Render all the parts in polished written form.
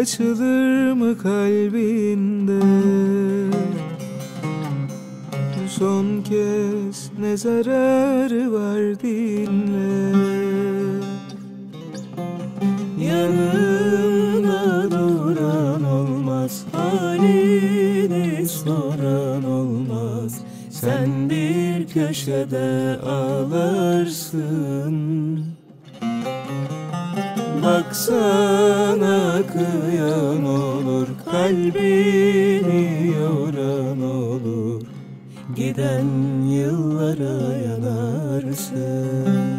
açılır mı kalbinde? Son kez ne zararı var dinle. Yanına duran olmaz, halini soran olmaz. Sen bir köşede ağlarsın. Baksana kıyan olur, kalbini yoran olur. Giden yıllara yanarsın.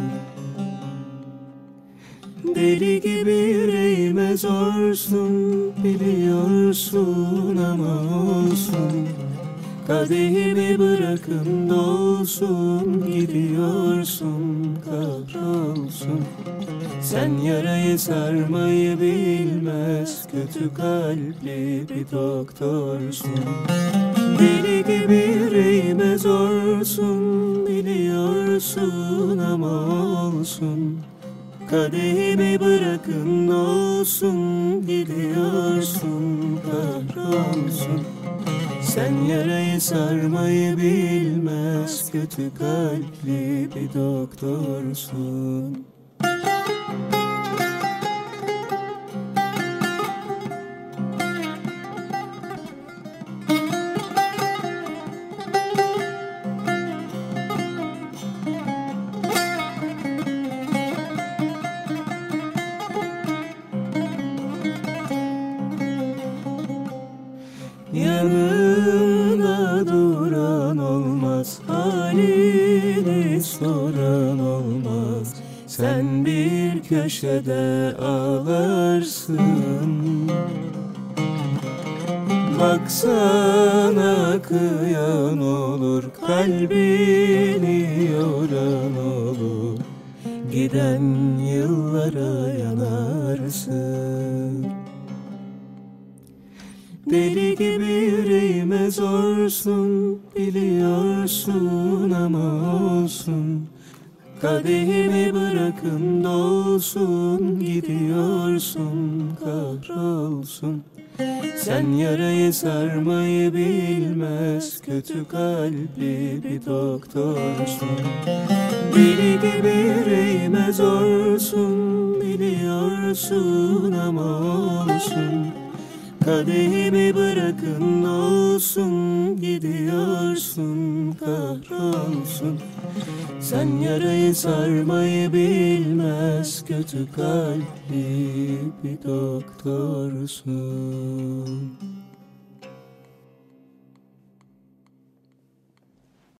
Deli gibi yüreğime zorsun, biliyorsun ama olsun. Kadehimi bırakın dolsun, gidiyorsun kahrolsun. Sen yarayı sarmayı bilmez, kötü kalpli bir doktorsun. Deli gibi yüreğime zorsun, biliyorsun ama olsun. Kadehimi bırakın olsun, gidiyorsun kahrolsun. Sen yarayı sarmayı bilmez, kötü kalpli bir doktorsun. Yanında duran olmaz, halini soran olmaz. Sen bir köşede ağlarsın. Baksana kıyan olur, kalbini yoran olur. Giden yıllara yanarsın. Deli gibi yüreğime zorsun, biliyorsun ama olsun. Kadehimi bırakın dolsun, gidiyorsun kahrolsun. Sen yarayı sarmayı bilmez, kötü kalpli bir doktorsun. Deli gibi yüreğime zorsun, biliyorsun ama olsun. Kadehimi bırakın olsun, gidiyorsun kahrolsun. Sen yarayı sarmayı bilmez, kötü kalpli bir doktorsun.